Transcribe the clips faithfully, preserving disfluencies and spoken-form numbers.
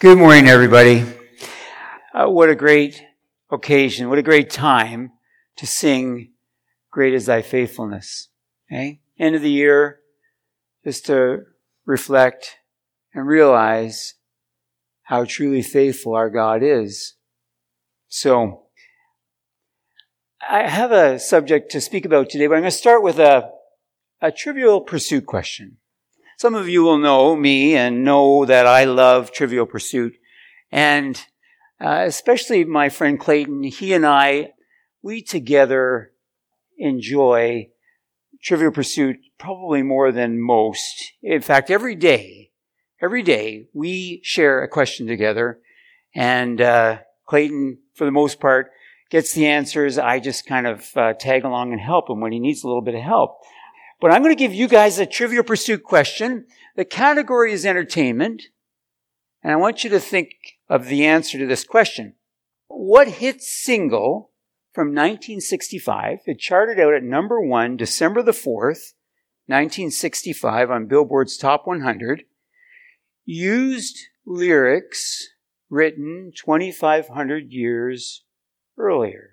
Good morning, everybody. Uh, what a great occasion. What a great time to sing Great is Thy Faithfulness. Okay? End of the year, just to reflect and realize how truly faithful our God is. So, I have a subject to speak about today, but I'm going to start with a, a trivial pursuit question. Some of you will know me and know that I love Trivial Pursuit. And uh, especially my friend Clayton, he and I, we together enjoy Trivial Pursuit probably more than most. In fact, every day, every day we share a question together. And uh, Clayton, for the most part, gets the answers. I just kind of uh, tag along and help him when he needs a little bit of help. But I'm going to give you guys a Trivial Pursuit question. The category is entertainment. And I want you to think of the answer to this question. What hit single from nineteen sixty-five, it charted out at number one, December the fourth, nineteen sixty-five on Billboard's Top one hundred, used lyrics written twenty-five hundred years earlier?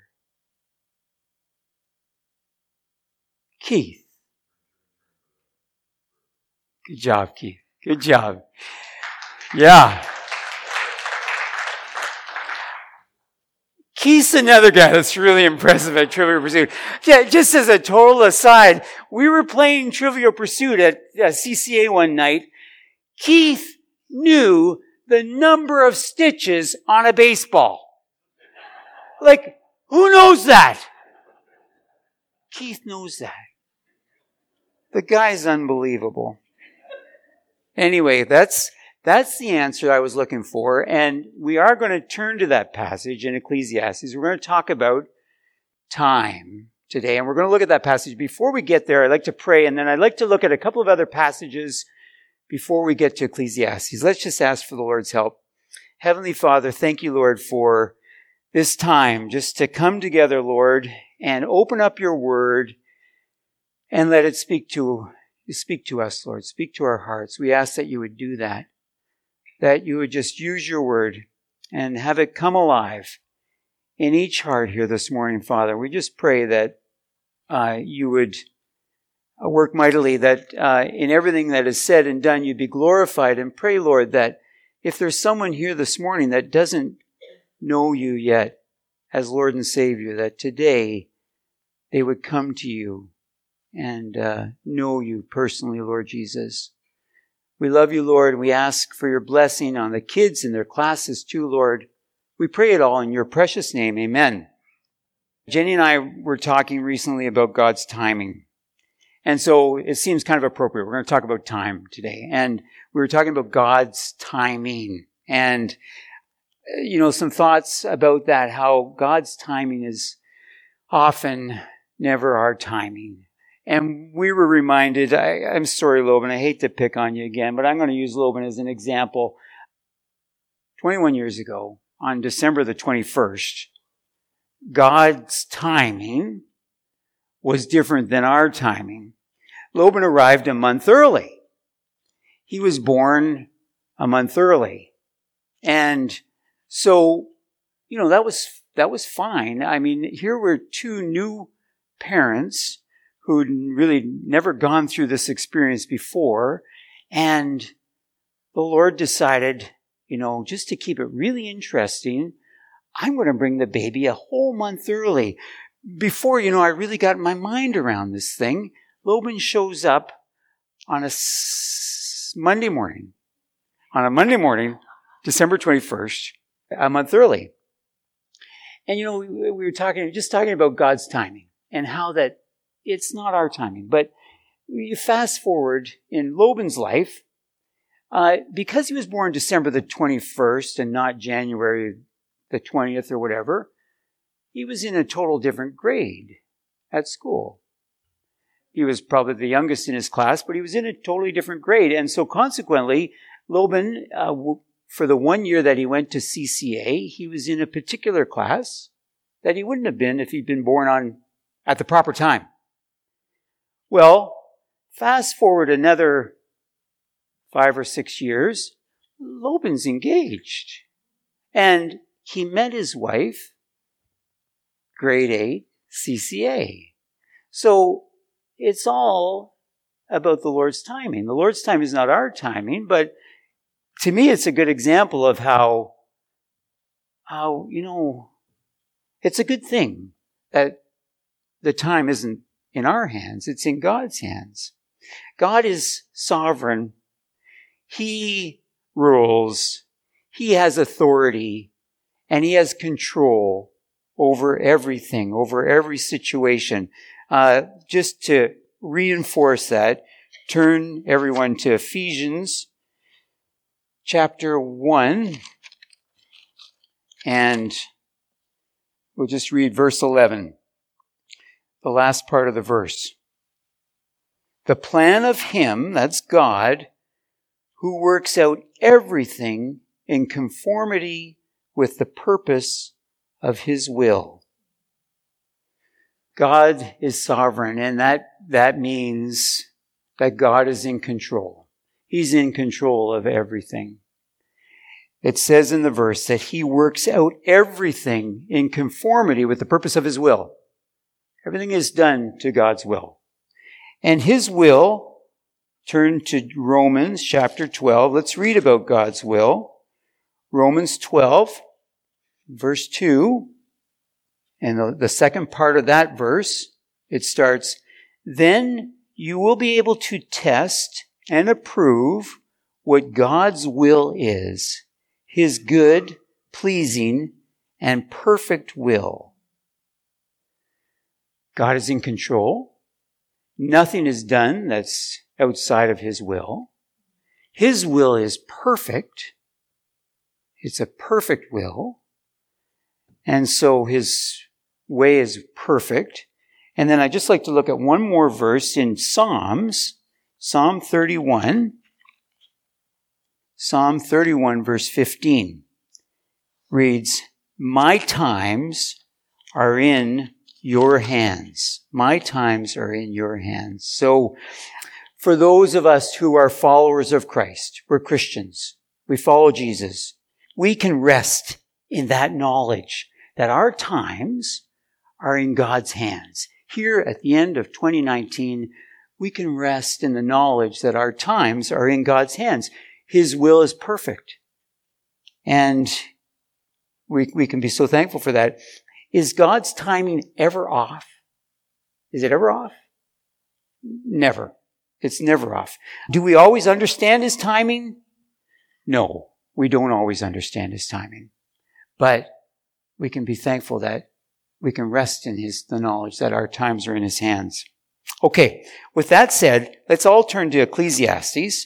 Keith. Good job, Keith. Good job. Yeah. Keith's another guy that's really impressive at Trivial Pursuit. Yeah, just as a total aside, we were playing Trivial Pursuit at uh, C C A one night. Keith knew the number of stitches on a baseball. Like, who knows that? Keith knows that. The guy's unbelievable. Anyway, that's that's the answer I was looking for, and we are going to turn to that passage in Ecclesiastes. We're going to talk about time today, and we're going to look at that passage. Before we get there, I'd like to pray, and then I'd like to look at a couple of other passages before we get to Ecclesiastes. Let's just ask for the Lord's help. Heavenly Father, thank you, Lord, for this time just to come together, Lord, and open up your word and let it speak to Speak to us, Lord. Speak to our hearts. We ask that you would do that. That you would just use your word and have it come alive in each heart here this morning, Father. We just pray that uh, you would work mightily, that uh, in everything that is said and done, you'd be glorified. And pray, Lord, that if there's someone here this morning that doesn't know you yet as Lord and Savior, that today they would come to you and uh, know you personally, Lord Jesus. We love you, Lord, and we ask for your blessing on the kids and their classes too, Lord. We pray it all in your precious name. Amen. Jenny and I were talking recently about God's timing. And so it seems kind of appropriate. We're going to talk about time today. And we were talking about God's timing. And, you know, some thoughts about that, how God's timing is often never our timing. And we were reminded, I, I'm sorry, Loban, I hate to pick on you again, but I'm going to use Loban as an example. twenty-one years ago, on December the twenty-first, God's timing was different than our timing. Loban arrived a month early. He was born a month early. And so, you know, that was, that was fine. I mean, here were two new parents who'd really never gone through this experience before. And the Lord decided, you know, just to keep it really interesting, I'm going to bring the baby a whole month early. Before, you know, I really got my mind around this thing, Loban shows up on a s- Monday morning. On a Monday morning, December twenty-first, a month early. And, you know, we, we were talking, just talking about God's timing and how that it's not our timing. But you fast forward in Loban's life, uh, because he was born December the twenty-first and not January the twentieth or whatever, he was in a total different grade at school. He was probably the youngest in his class, but he was in a totally different grade. And so consequently, Loban, uh, for the one year that he went to C C A, he was in a particular class that he wouldn't have been if he'd been born on at the proper time. Well, fast forward another five or six years, Laban's engaged. And he met his wife, grade eight, C C A. So it's all about the Lord's timing. The Lord's time is not our timing, but to me it's a good example of how, how, you know, it's a good thing that the time isn't in our hands, it's in God's hands. God is sovereign. He rules. He has authority. And He has control over everything, over every situation. Uh, just to reinforce that, turn everyone to Ephesians chapter one. And we'll just read verse eleven. The last part of the verse. The plan of Him, that's God, who works out everything in conformity with the purpose of His will. God is sovereign, and that, that means that God is in control. He's in control of everything. It says in the verse that He works out everything in conformity with the purpose of His will. Everything is done to God's will. And His will, turn to Romans chapter twelve. Let's read about God's will. Romans twelve, verse two. And the, the second part of that verse, it starts, then you will be able to test and approve what God's will is, His good, pleasing, and perfect will. God is in control. Nothing is done that's outside of His will. His will is perfect. It's a perfect will. And so His way is perfect. And then I'd just like to look at one more verse in Psalms, Psalm thirty-one. Psalm thirty-one, verse fifteen reads, my times are in your hands. My times are in your hands. So for those of us who are followers of Christ, we're Christians, we follow Jesus, we can rest in that knowledge that our times are in God's hands. Here at the end of twenty nineteen, we can rest in the knowledge that our times are in God's hands. His will is perfect. And we, we can be so thankful for that. Is God's timing ever off? Is it ever off? Never. It's never off. Do we always understand His timing? No, we don't always understand His timing. But we can be thankful that we can rest in His, the knowledge that our times are in His hands. Okay, with that said, let's all turn to Ecclesiastes.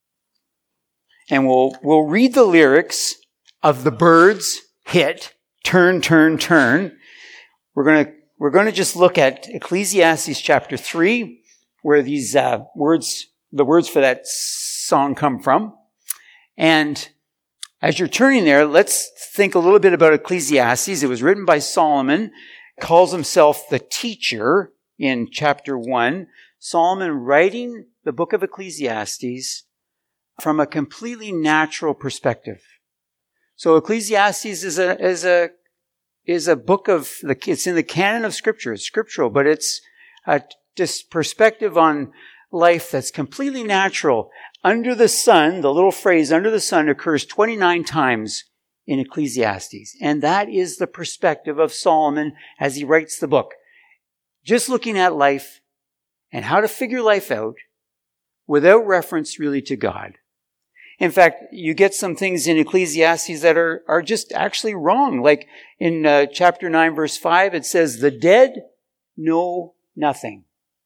And we'll, we'll read the lyrics of the Byrds' hit, Turn, Turn, Turn. We're going to, we're going to just look at Ecclesiastes chapter three, where these uh, words, the words for that song come from. And as you're turning there, let's think a little bit about Ecclesiastes. It was written by Solomon, calls himself the teacher in chapter one. Solomon writing the book of Ecclesiastes from a completely natural perspective. So Ecclesiastes is a, is a, is a book of, the, it's in the canon of Scripture. It's scriptural, but it's a just perspective on life that's completely natural. Under the sun, the little phrase under the sun occurs twenty-nine times in Ecclesiastes. And that is the perspective of Solomon as he writes the book. Just looking at life and how to figure life out without reference really to God. In fact, you get some things in Ecclesiastes that are, are just actually wrong. Like in uh, chapter nine, verse five, it says, the dead know nothing.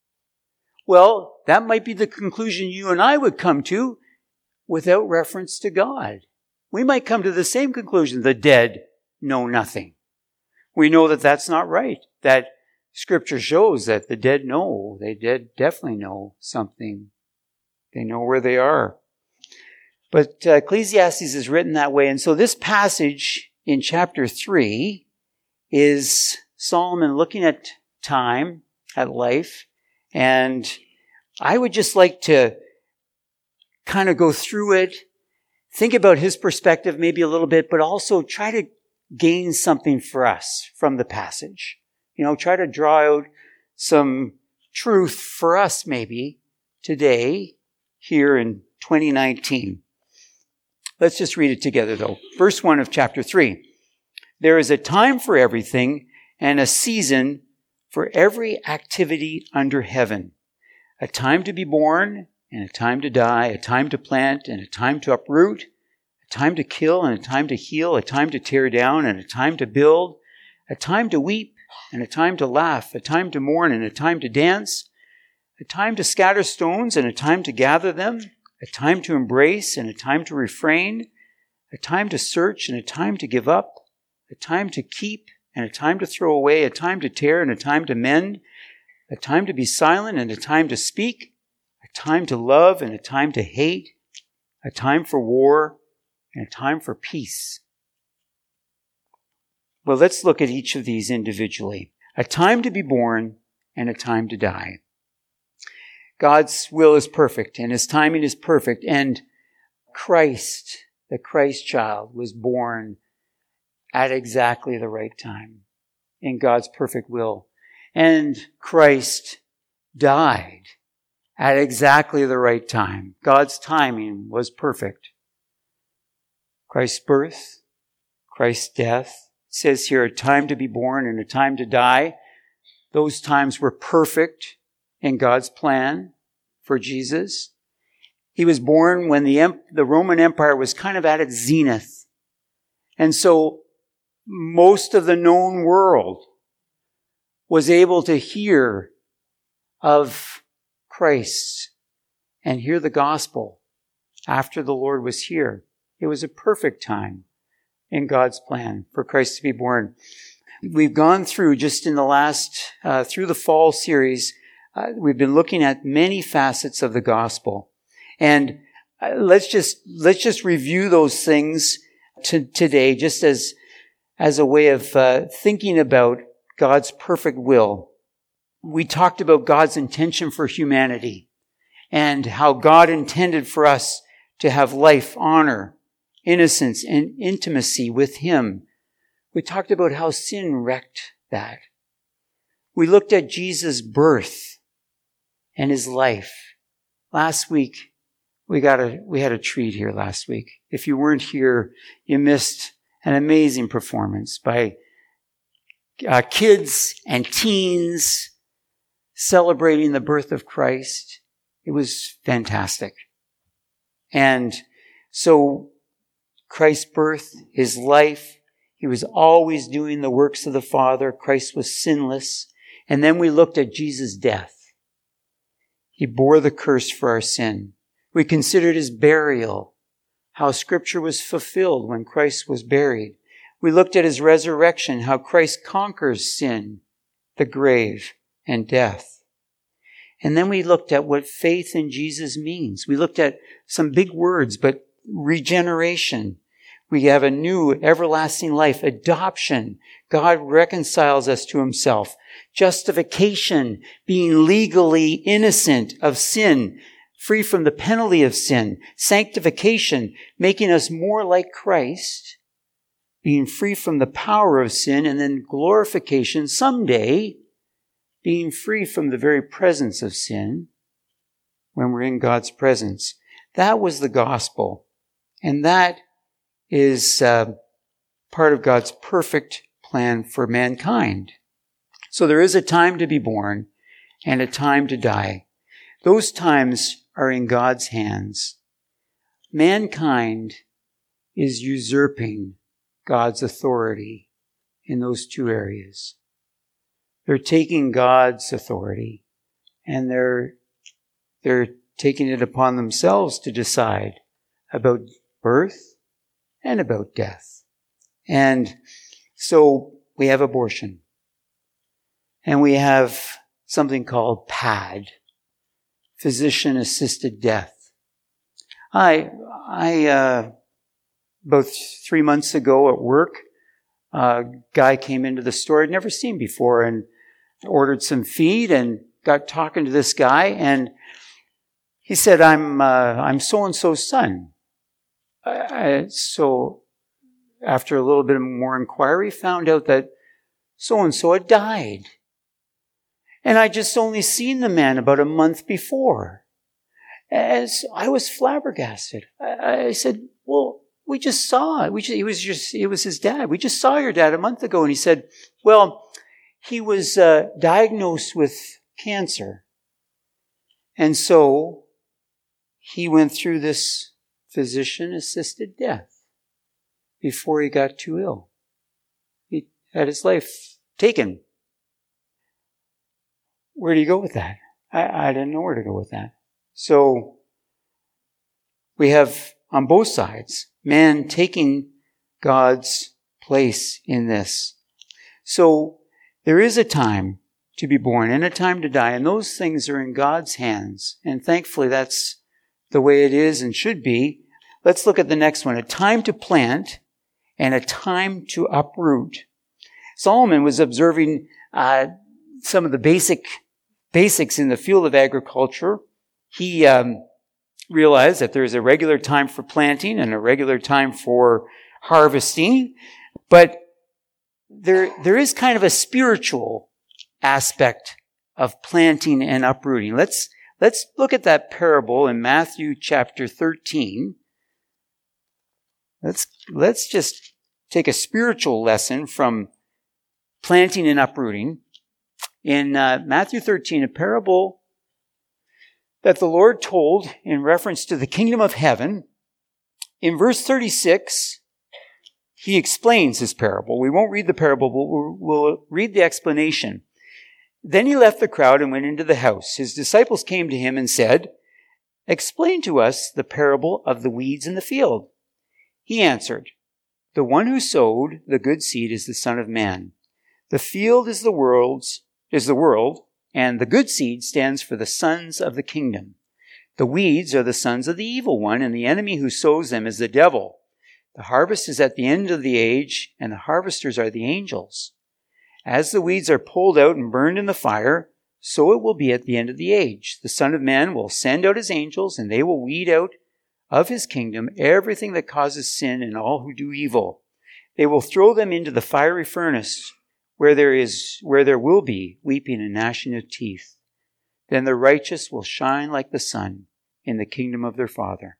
Well, that might be the conclusion you and I would come to without reference to God. We might come to the same conclusion. The dead know nothing. We know that that's not right. That Scripture shows that the dead know. They dead definitely know something. They know where they are. But uh, Ecclesiastes is written that way. And so this passage in chapter three is Solomon looking at time, at life. And I would just like to kind of go through it, think about his perspective maybe a little bit, but also try to gain something for us from the passage. You know, try to draw out some truth for us maybe today, here in twenty nineteen. Let's just read it together though. Verse one of chapter three. There is a time for everything and a season for every activity under heaven. A time to be born and a time to die, a time to plant and a time to uproot, a time to kill and a time to heal, a time to tear down and a time to build, a time to weep and a time to laugh, a time to mourn and a time to dance, a time to scatter stones and a time to gather them, a time to embrace and a time to refrain, a time to search and a time to give up, a time to keep and a time to throw away, a time to tear and a time to mend, a time to be silent and a time to speak, a time to love and a time to hate, a time for war and a time for peace. Well, let's look at each of these individually. A time to be born and a time to die. God's will is perfect and his timing is perfect, and Christ, the Christ child, was born at exactly the right time in God's perfect will. And Christ died at exactly the right time. God's timing was perfect. Christ's birth, Christ's death, it says here a time to be born and a time to die. Those times were perfect in God's plan for Jesus. He was born when the, the Roman Empire was kind of at its zenith. And so most of the known world was able to hear of Christ and hear the gospel after the Lord was here. It was a perfect time in God's plan for Christ to be born. We've gone through just in the last, uh, through the fall series, uh, we've been looking at many facets of the gospel. And uh, let's just, let's just review those things to, today, just as, as a way of uh, thinking about God's perfect will. We talked about God's intention for humanity and how God intended for us to have life, honor, innocence, and intimacy with him. We talked about how sin wrecked that. We looked at Jesus' birth and his life. Last week, we got a, we had a treat here last week. If you weren't here, you missed an amazing performance by uh, kids and teens celebrating the birth of Christ. It was fantastic. And so Christ's birth, his life, he was always doing the works of the Father. Christ was sinless. And then we looked at Jesus' death. He bore the curse for our sin. We considered his burial, how Scripture was fulfilled when Christ was buried. We looked at his resurrection, how Christ conquers sin, the grave, and death. And then we looked at what faith in Jesus means. We looked at some big words, but regeneration. We have a new everlasting life. Adoption. God reconciles us to himself. Justification. Being legally innocent of sin, free from the penalty of sin. Sanctification. Making us more like Christ. Being free from the power of sin. And then glorification. Someday, being free from the very presence of sin when we're in God's presence. That was the gospel. And that is uh, part of God's perfect plan for mankind. So there is a time to be born and a time to die. Those times are in God's hands. Mankind is usurping God's authority in those two areas. They're taking God's authority and they're, they're taking it upon themselves to decide about birth and about death. And so we have abortion. And we have something called P A D, physician-assisted death. I, I, uh, about three months ago at work, a guy came into the store I'd never seen before and ordered some feed and got talking to this guy, and he said, I'm, uh, I'm so-and-so's son. I, so after a little bit more inquiry, found out that so-and-so had died. And I just only seen the man about a month before. As I was flabbergasted. I, I said, well, we just saw it. We just, he was just, it was his dad. We just saw your dad a month ago. And he said, well, he was uh, diagnosed with cancer. And so he went through this physician-assisted death before he got too ill. He had his life taken. Where do you go with that? I, I didn't know where to go with that. So we have on both sides man taking God's place in this. So there is a time to be born and a time to die, and those things are in God's hands. And thankfully that's the way it is and should be. Let's look at the next one. A time to plant and a time to uproot. Solomon was observing uh, some of the basic basics in the field of agriculture. He um, realized that there's a regular time for planting and a regular time for harvesting, but there there is kind of a spiritual aspect of planting and uprooting. Let's let's look at that parable in Matthew chapter thirteen. Let's let's just take a spiritual lesson from planting and uprooting. In uh, Matthew thirteen, a parable that the Lord told in reference to the kingdom of heaven. In verse thirty-six, he explains this parable. We won't read the parable, but we'll, we'll read the explanation. Then he left the crowd and went into the house. His disciples came to him and said, "Explain to us the parable of the weeds in the field." He answered, "The one who sowed the good seed is the Son of Man. The field is the world's, is the world, and the good seed stands for the sons of the kingdom. The weeds are the sons of the evil one, and the enemy who sows them is the devil. The harvest is at the end of the age, and the harvesters are the angels. As the weeds are pulled out and burned in the fire, so it will be at the end of the age. The Son of Man will send out his angels, and they will weed out of his kingdom everything that causes sin and all who do evil. They will throw them into the fiery furnace, where there is, where there will be weeping and gnashing of teeth. Then the righteous will shine like the sun in the kingdom of their Father."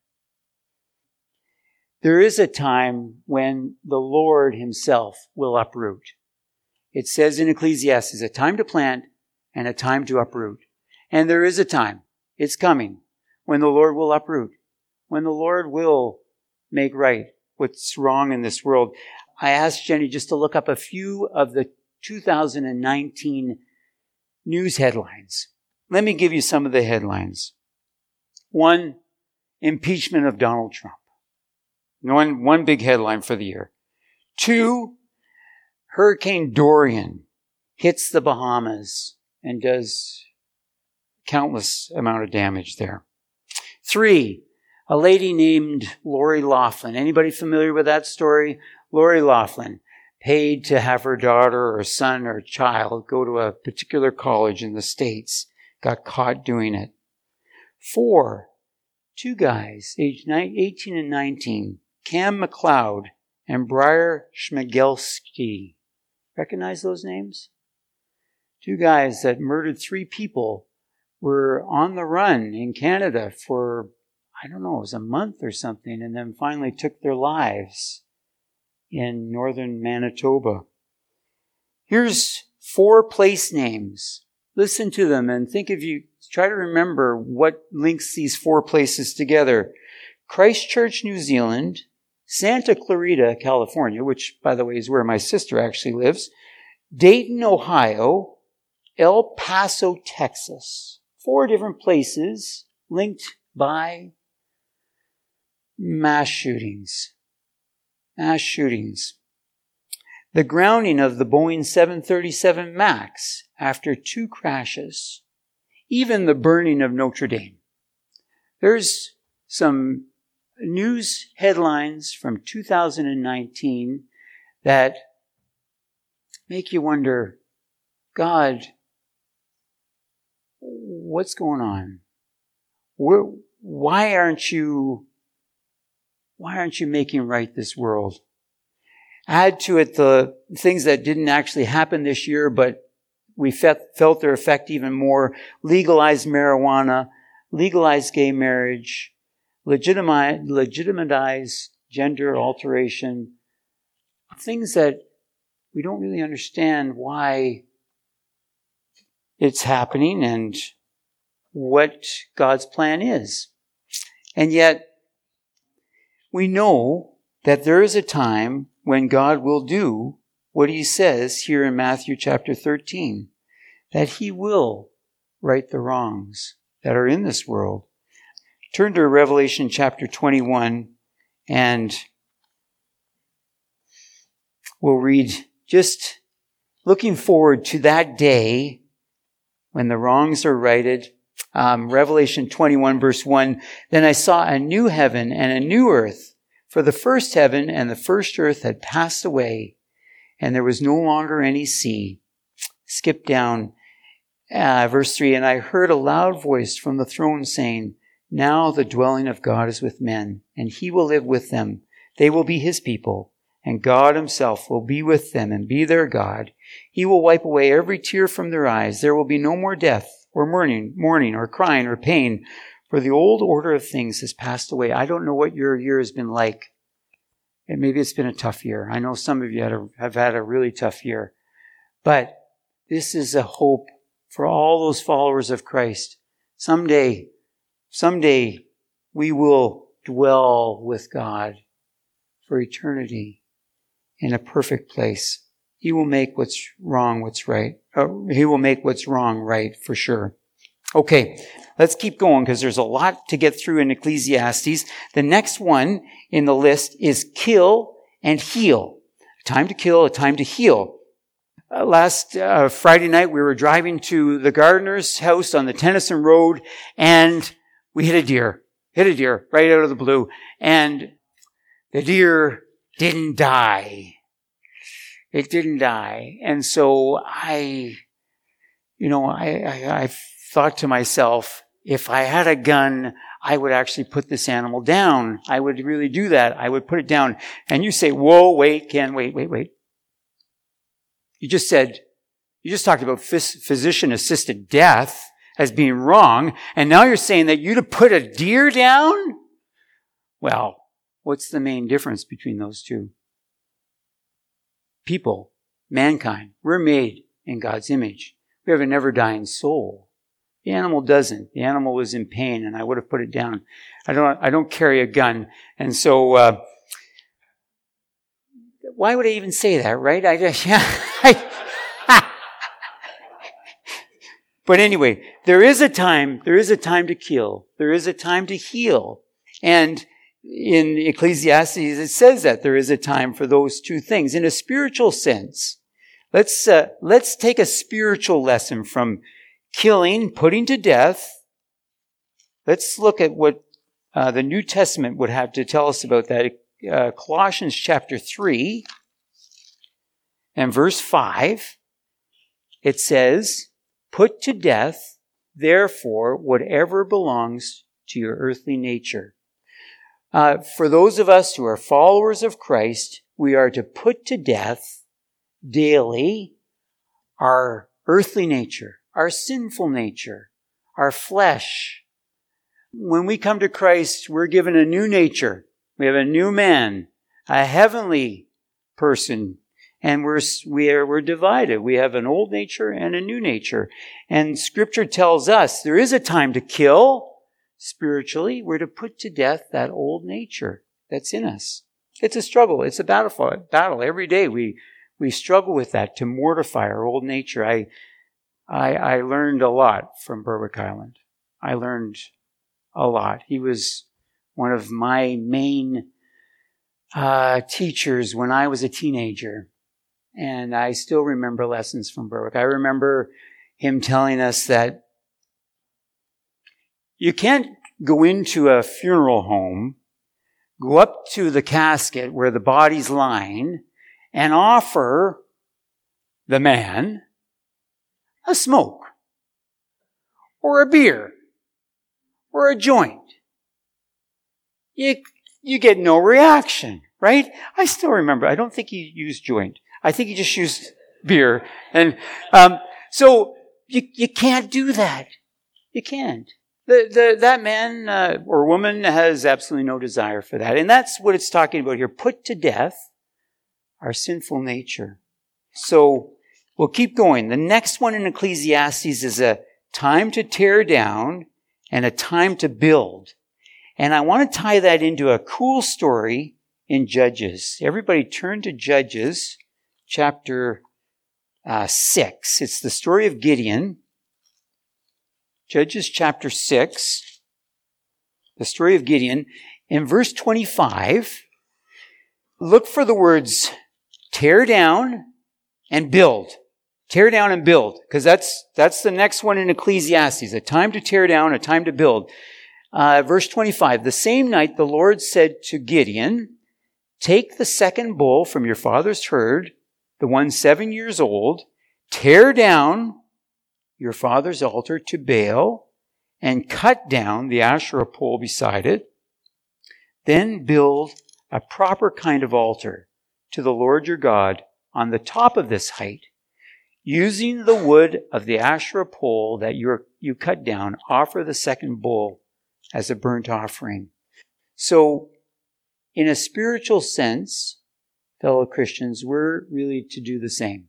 There is a time when the Lord himself will uproot. It says in Ecclesiastes, a time to plant and a time to uproot. And there is a time, it's coming, when the Lord will uproot, when the Lord will make right what's wrong in this world. I asked Jenny just to look up a few of the two thousand nineteen news headlines. Let me give you some of the headlines. One, impeachment of Donald Trump. One, one big headline for the year. Two, Hurricane Dorian hits the Bahamas and does countless amount of damage there. Three, a lady named Lori Loughlin. Anybody familiar with that story? Lori Loughlin paid to have her daughter or son or child go to a particular college in the States, got caught doing it. Four, two guys, aged eighteen and nineteen, Cam McLeod and Briar Schmegelski. Recognize those names? Two guys that murdered three people were on the run in Canada for, I don't know, it was a month or something, and then finally took their lives in northern Manitoba. Here's four place names. Listen to them and think of you, try to remember what links these four places together. Christchurch, New Zealand, Santa Clarita, California, which, by the way, is where my sister actually lives, Dayton, Ohio, El Paso, Texas. Four different places linked by mass shootings. Mass shootings. The grounding of the Boeing seven thirty-seven MAX after two crashes. Even the burning of Notre Dame. There's some news headlines from two thousand nineteen that make you wonder, God, what's going on? Where, why aren't you why aren't you making right this world? Add to it the things that didn't actually happen this year, but we felt their effect even more. Legalize marijuana, legalize gay marriage, legitimize, legitimize gender alteration, things that we don't really understand why it's happening and what God's plan is. And yet, we know that there is a time when God will do what he says here in Matthew chapter thirteen, that he will right the wrongs that are in this world. Turn to Revelation chapter twenty-one, and we'll read, just looking forward to that day when the wrongs are righted. Um, Revelation twenty-one verse one, then I saw a new heaven and a new earth, for the first heaven and the first earth had passed away, and there was no longer any sea. Skip down, uh, verse three, and I heard a loud voice from the throne saying, now the dwelling of God is with men, and he will live with them. They will be his people, and God himself will be with them and be their God. He will wipe away every tear from their eyes. There will be no more death, or mourning, mourning, or crying, or pain, for the old order of things has passed away. I don't know what your year has been like. And maybe it's been a tough year. I know some of you had a, have had a really tough year. But this is a hope for all those followers of Christ. Someday, someday we will dwell with God for eternity in a perfect place. He will make what's wrong what's right. Uh, he will make what's wrong right for sure. Okay, let's keep going because there's a lot to get through in Ecclesiastes. The next one in the list is kill and heal. A time to kill, a time to heal. Uh, last uh, Friday night, we were driving to the gardener's house on the Tennyson Road, and we hit a deer. Hit a deer right out of the blue. And the deer didn't die. It didn't die. And so I, you know, I, I, I thought to myself, if I had a gun, I would actually put this animal down. I would really do that. I would put it down. And you say, whoa, wait, Ken, wait, wait, wait. You just said, you just talked about phys- physician-assisted death as being wrong, and now you're saying that you to put a deer down? Well, what's the main difference between those two? People, mankind, we're made in God's image. We have a never-dying soul. The animal doesn't. The animal was in pain, and I would have put it down. I don't. I don't carry a gun, and so uh, why would I even say that? Right? I just. Yeah. I, but anyway, there is a time. There is a time to kill. There is a time to heal, and in Ecclesiastes it says that there is a time for those two things in a spiritual sense. Let's uh, let's take a spiritual lesson from killing, putting to death. Let's look at what uh, the New Testament would have to tell us about that. Uh, Colossians chapter three and verse five. It says, put to death, therefore, whatever belongs to your earthly nature. Uh, for those of us who are followers of Christ, we are to put to death daily our earthly nature, our sinful nature, our flesh. When we come to Christ, we're given a new nature. We have a new man, a heavenly person, and we're we are we're divided. We have an old nature and a new nature. And Scripture tells us there is a time to kill spiritually. We're to put to death that old nature that's in us. It's a struggle. It's a battle. Battle every day. We we struggle with that to mortify our old nature. I. I, I learned a lot from Berwick Island. I learned a lot. He was one of my main uh, teachers when I was a teenager. And I still remember lessons from Berwick. I remember him telling us that you can't go into a funeral home, go up to the casket where the body's lying, and offer the man a smoke, or a beer, or a joint. You, you get no reaction, right? I still remember, I don't think he used joint. I think he just used beer. And um, so you you can't do that. You can't. The, the, that man uh, or woman has absolutely no desire for that. And that's what it's talking about here. Put to death our sinful nature. So we'll keep going. The next one in Ecclesiastes is a time to tear down and a time to build. And I want to tie that into a cool story in Judges. Everybody turn to Judges chapter uh, six. It's the story of Gideon. Judges chapter six, the story of Gideon. In verse twenty-five, look for the words tear down and build. Tear down and build, because that's that's the next one in Ecclesiastes. A time to tear down, a time to build. Uh, verse twenty-five, the same night the Lord said to Gideon, take the second bull from your father's herd, the one seven years old, tear down your father's altar to Baal, and cut down the Asherah pole beside it. Then build a proper kind of altar to the Lord your God on the top of this height. Using the wood of the Asherah pole that you you cut down, offer the second bull as a burnt offering. So, in a spiritual sense, fellow Christians, we're really to do the same.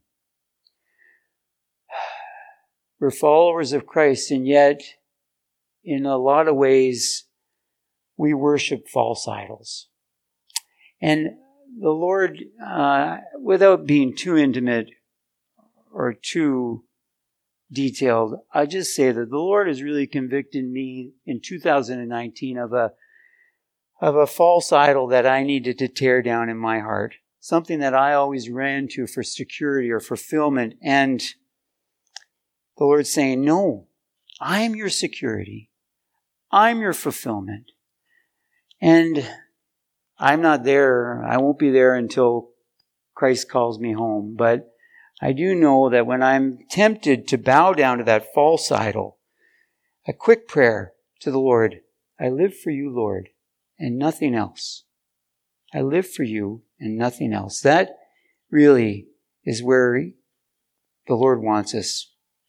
We're followers of Christ, and yet, in a lot of ways, we worship false idols. And the Lord, uh, without being too intimate or too detailed, I just say that the Lord has really convicted me in two thousand nineteen of a of a false idol that I needed to tear down in my heart. Something that I always ran to for security or fulfillment, and the Lord's saying, no, I'm your security. I'm your fulfillment. And I'm not there. I won't be there until Christ calls me home. But I do know that when I'm tempted to bow down to that false idol, a quick prayer to the Lord, I live for you, Lord, and nothing else. I live for you and nothing else. That really is where the Lord wants us.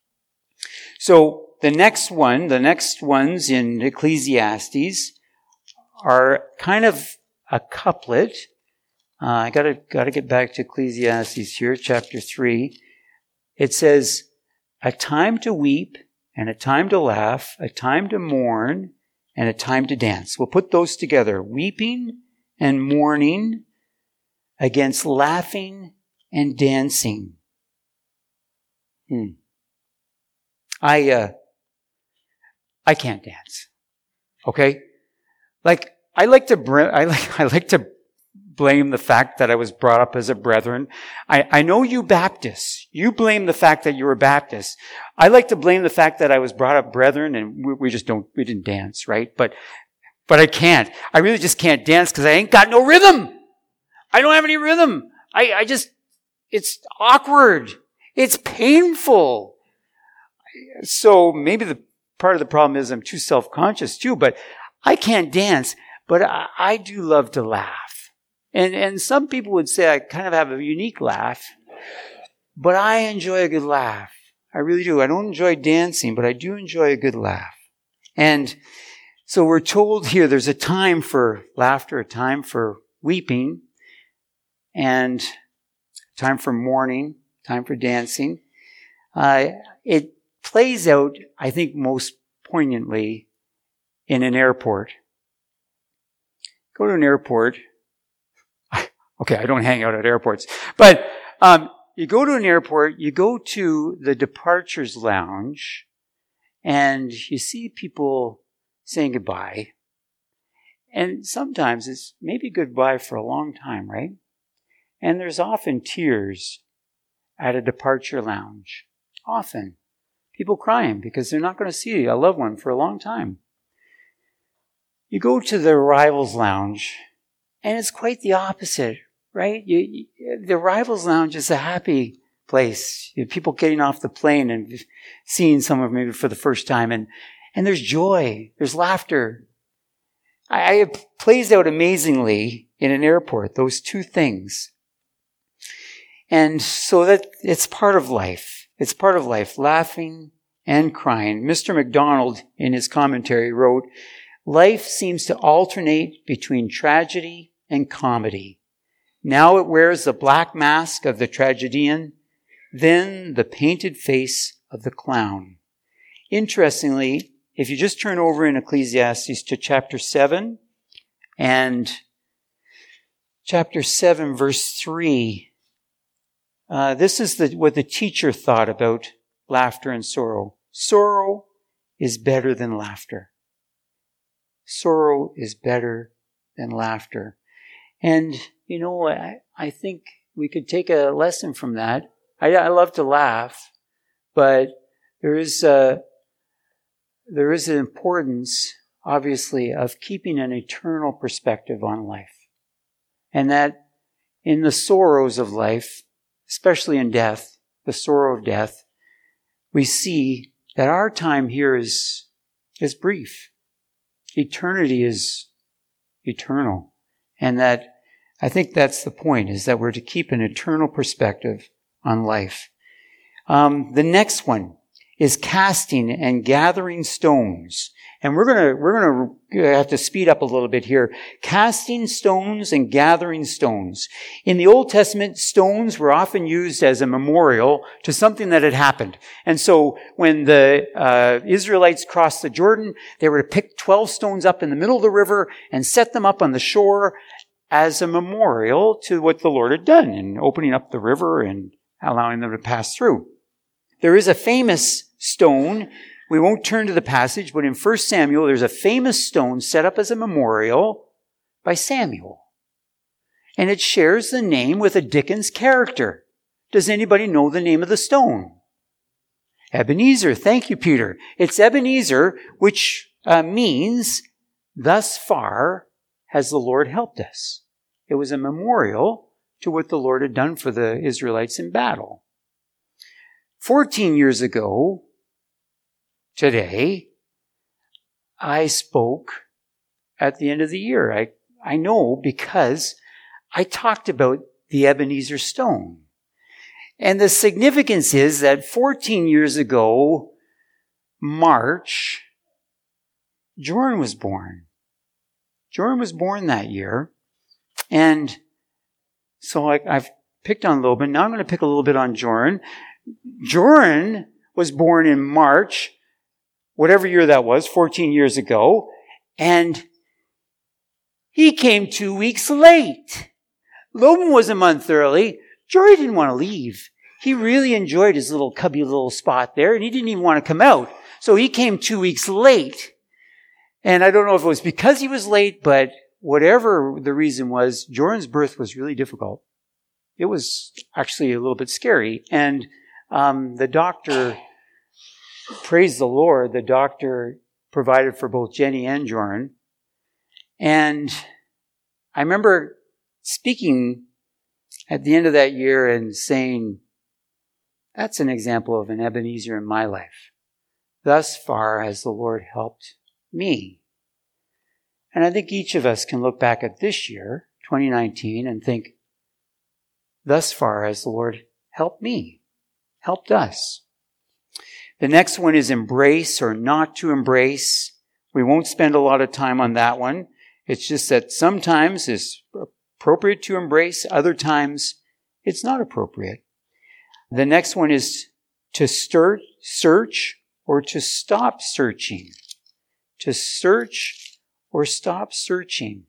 So the next one, the next ones in Ecclesiastes are kind of a couplet. Uh, I gotta, gotta get back to Ecclesiastes here, chapter three. It says, a time to weep and a time to laugh, a time to mourn and a time to dance. We'll put those together. Weeping and mourning against laughing and dancing. Hmm. I, uh, I can't dance. Okay? Like, I like to, br- I like, I like to blame the fact that I was brought up as a brethren. I, I know you Baptists. You blame the fact that you were Baptists. I like to blame the fact that I was brought up brethren and we, we just don't, we didn't dance, right? But, but I can't. I really just can't dance because I ain't got no rhythm. I don't have any rhythm. I, I just, it's awkward. It's painful. So maybe the part of the problem is I'm too self-conscious too, but I can't dance, but I, I do love to laugh. And, and some people would say I kind of have a unique laugh, but I enjoy a good laugh. I really do. I don't enjoy dancing, but I do enjoy a good laugh. And so we're told here there's a time for laughter, a time for weeping, and a time for mourning, time for dancing. Uh, it plays out, I think, most poignantly in an airport. Go to an airport. Okay, I don't hang out at airports. But um, you go to an airport, you go to the departures lounge, and you see people saying goodbye. And sometimes it's maybe goodbye for a long time, right? And there's often tears at a departure lounge. Often. People crying because they're not going to see a loved one for a long time. You go to the arrivals lounge, and it's quite the opposite, right? You, you, the arrivals lounge is a happy place. You have people getting off the plane and seeing someone maybe for the first time, and, and there's joy, there's laughter. I, it plays out amazingly in an airport, those two things. And so that it's part of life. It's part of life, laughing and crying. Mister MacDonald, in his commentary, wrote, "Life seems to alternate between tragedy and comedy. Now it wears the black mask of the tragedian, then the painted face of the clown." Interestingly, if you just turn over in Ecclesiastes to chapter seven, and chapter seven, verse three, uh, this is the, what the teacher thought about laughter and sorrow. Sorrow is better than laughter. Sorrow is better than laughter. And, you know, I, I think we could take a lesson from that. I, I love to laugh, but there is a, there is an importance, obviously, of keeping an eternal perspective on life. And that in the sorrows of life, especially in death, the sorrow of death, we see that our time here is, is brief. Eternity is eternal. And that, I think that's the point, is that we're to keep an eternal perspective on life. Um, the next one is casting and gathering stones. And we're gonna, we're gonna have to speed up a little bit here. Casting stones and gathering stones. In the Old Testament, stones were often used as a memorial to something that had happened. And so when the uh, Israelites crossed the Jordan, they were to pick twelve stones up in the middle of the river and set them up on the shore as a memorial to what the Lord had done in opening up the river and allowing them to pass through. There is a famous stone. We won't turn to the passage, but in First Samuel, there's a famous stone set up as a memorial by Samuel. And it shares the name with a Dickens character. Does anybody know the name of the stone? Ebenezer. Thank you, Peter. It's Ebenezer, which uh, means, thus far has the Lord helped us. It was a memorial to what the Lord had done for the Israelites in battle. Fourteen years ago, today, I spoke at the end of the year. I, I know because I talked about the Ebenezer stone. And the significance is that fourteen years ago, March, Joran was born. Joran was born that year. And so I, I've picked on Loban. Now I'm going to pick a little bit on Joran. Joran was born in March, whatever year that was, fourteen years ago, and he came two weeks late. Loban was a month early. Jory didn't want to leave. He really enjoyed his little cubby little spot there, and he didn't even want to come out. So he came two weeks late. And I don't know if it was because he was late, but whatever the reason was, Joran's birth was really difficult. It was actually a little bit scary. And um, the doctor, praise the Lord, the doctor provided for both Jenny and Joran. And I remember speaking at the end of that year and saying, that's an example of an Ebenezer in my life. Thus far has the Lord helped me. And I think each of us can look back at this year, twenty nineteen, and think, thus far has the Lord helped me, helped us. The next one is embrace or not to embrace. We won't spend a lot of time on that one. It's just that sometimes it's appropriate to embrace, other times it's not appropriate. The next one is to stir, search or to stop searching. To search or stop searching.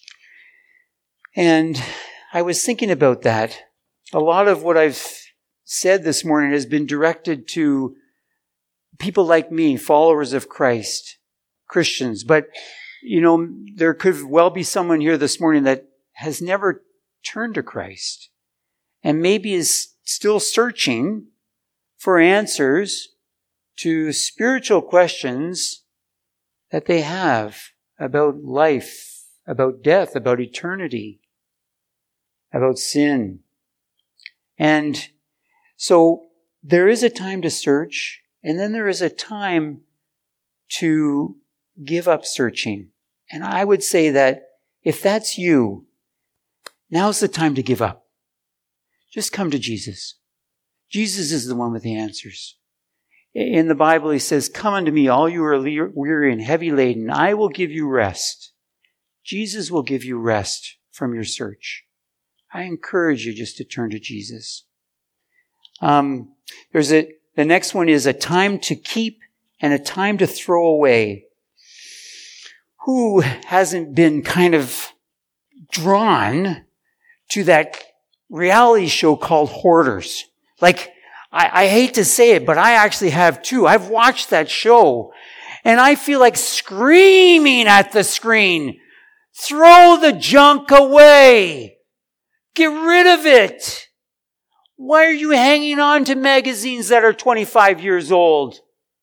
And I was thinking about that. A lot of what I've said this morning has been directed to people like me, followers of Christ, Christians. But, you know, there could well be someone here this morning that has never turned to Christ and maybe is still searching for answers to spiritual questions that they have about life, about death, about eternity, about sin. And so there is a time to search, and then there is a time to give up searching And I would say that if that's you, now's the time to give up. Just come to Jesus. Jesus is the one with the answers. In the Bible, he says, "Come unto me, all you are weary and heavy laden. I will give you rest." Jesus will give you rest from your search. I encourage you just to turn to Jesus. Um, there's a, the next one is a time to keep and a time to throw away. Who hasn't been kind of drawn to that reality show called Hoarders? Like, I, I hate to say it, but I actually have too. I've watched that show and I feel like screaming at the screen, "Throw the junk away. Get rid of it. Why are you hanging on to magazines that are twenty-five years old?"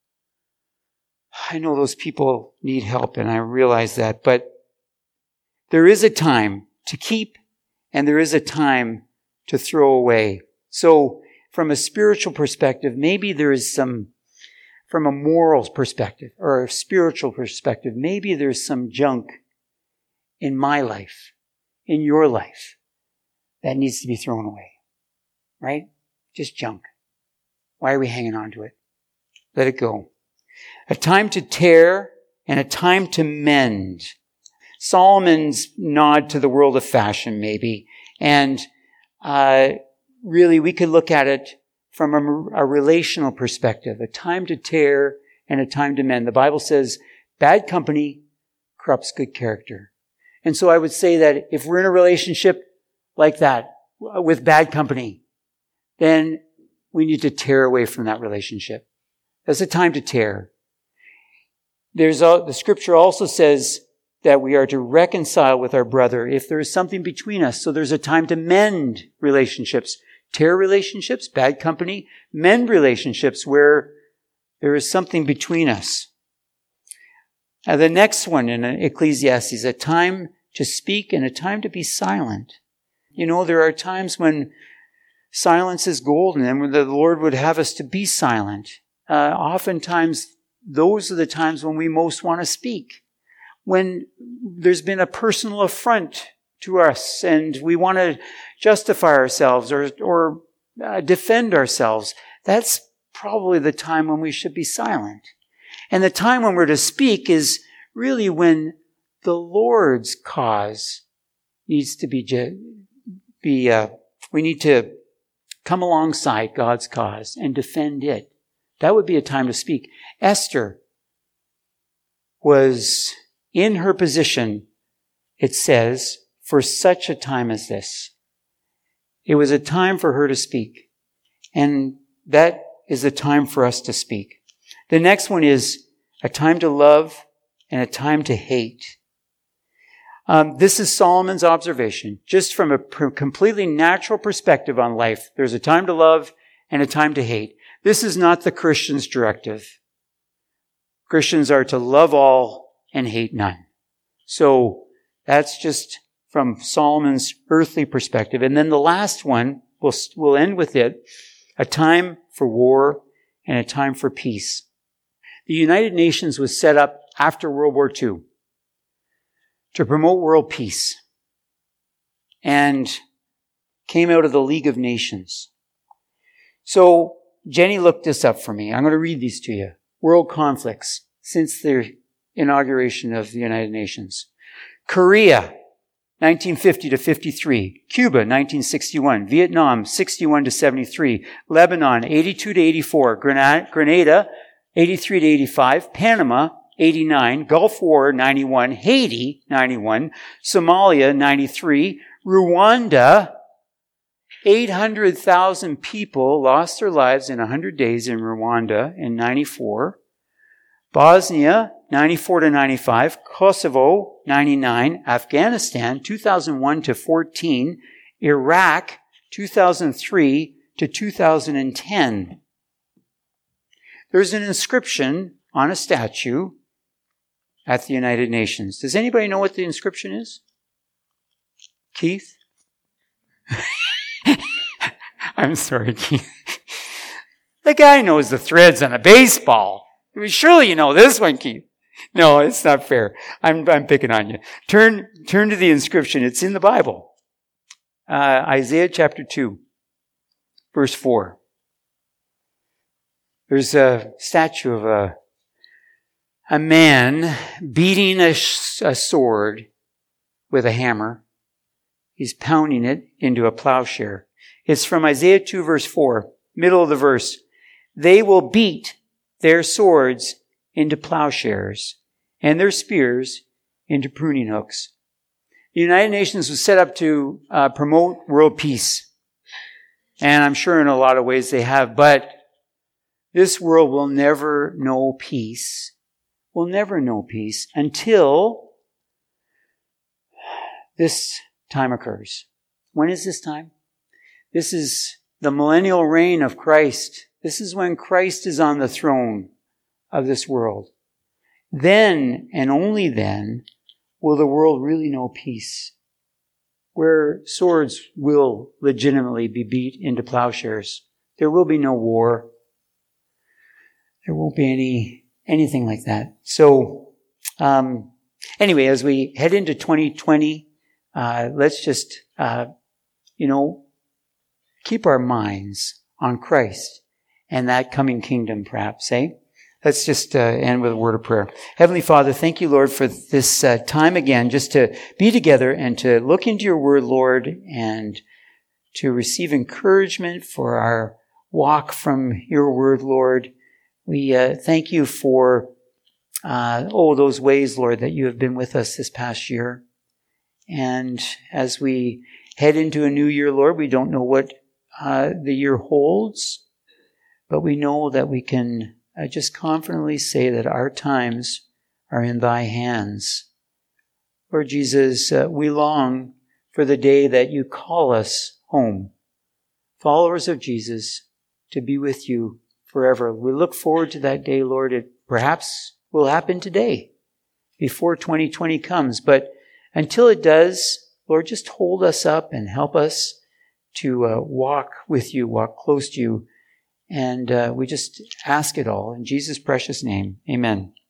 I know those people need help and I realize that, but there is a time to keep and there is a time to throw away. So from a spiritual perspective, maybe there is some, from a moral perspective or a spiritual perspective, maybe there's some junk in my life, in your life, that needs to be thrown away. Right? Just junk. Why are we hanging on to it? Let it go. A time to tear and a time to mend. Solomon's nod to the world of fashion, maybe. And uh, really, we could look at it from a, a relational perspective. A time to tear and a time to mend. The Bible says, bad company corrupts good character. And so I would say that if we're in a relationship like that, with bad company, then we need to tear away from that relationship. That's a time to tear. There's a, the scripture also says that we are to reconcile with our brother if there is something between us. So there's a time to mend relationships. Tear relationships, bad company. Mend relationships where there is something between us. Now the next one in Ecclesiastes, a time to speak and a time to be silent. You know, there are times when silence is golden and when the Lord would have us to be silent. Uh, oftentimes, those are the times when we most want to speak. When there's been a personal affront to us and we want to justify ourselves or, or uh, defend ourselves, that's probably the time when we should be silent. And the time when we're to speak is really when the Lord's cause needs to be, be uh, we need to come alongside God's cause and defend it. That would be a time to speak. Esther was in her position, it says, for such a time as this. It was a time for her to speak. And that is a time for us to speak. The next one is a time to love and a time to hate. Um, this is Solomon's observation. Just from a pr- completely natural perspective on life, there's a time to love and a time to hate. This is not the Christian's directive. Christians are to love all and hate none. So that's just from Solomon's earthly perspective. And then the last one, we'll, we'll end with it, a time for war and a time for peace. The United Nations was set up after World War Two to promote world peace and came out of the League of Nations. So Jenny looked this up for me. I'm going to read these to you. World conflicts since the inauguration of the United Nations. Korea, nineteen fifty to fifty-three. Cuba, nineteen sixty-one. Vietnam, sixty-one to seventy-three. Lebanon, eighty-two to eighty-four. Grenada, eighty-three to eighty-five. Panama, eighty-nine. Gulf War, ninety-one. Haiti, ninety-one. Somalia, ninety-three. Rwanda, eight hundred thousand people lost their lives in one hundred days in Rwanda in ninety-four. Bosnia, ninety-four to ninety-five. Kosovo, ninety-nine. Afghanistan, two thousand one to fourteen. Iraq, two thousand three to two thousand ten. There's an inscription on a statue at the United Nations. Does anybody know what the inscription is? Keith? I'm sorry, Keith. The guy knows the threads on a baseball. I mean, surely you know this one, Keith. No, it's not fair. I'm, I'm picking on you. Turn, turn to the inscription. It's in the Bible. Uh, Isaiah chapter two, verse four. There's a statue of a, a man beating a, a sword with a hammer. He's pounding it into a plowshare. It's from Isaiah two, verse four, middle of the verse. They will beat their swords into plowshares and their spears into pruning hooks. The United Nations was set up to uh, promote world peace. And I'm sure in a lot of ways they have, but this world will never know peace. Will never know peace until this time occurs. When is this time? This is the millennial reign of Christ. This is when Christ is on the throne of this world. Then, and only then, will the world really know peace, where swords will legitimately be beat into plowshares. There will be no war. There won't be any anything like that. So, um, anyway, as we head into twenty twenty, uh, let's just, uh, you know, keep our minds on Christ and that coming kingdom, perhaps, eh? Let's just uh, end with a word of prayer. Heavenly Father, thank you, Lord, for this uh, time again, just to be together and to look into your word, Lord, and to receive encouragement for our walk from your word, Lord. We uh, thank you for, uh, oh, those ways, Lord, that you have been with us this past year. And as we head into a new year, Lord, we don't know what uh, the year holds, but we know that we can uh, just confidently say that our times are in thy hands. Lord Jesus, uh, we long for the day that you call us home, followers of Jesus, to be with you forever. We look forward to that day, Lord. It perhaps will happen today, before twenty twenty comes. But until it does, Lord, just hold us up and help us to uh, walk with you, walk close to you. And uh, we just ask it all in Jesus' precious name. Amen.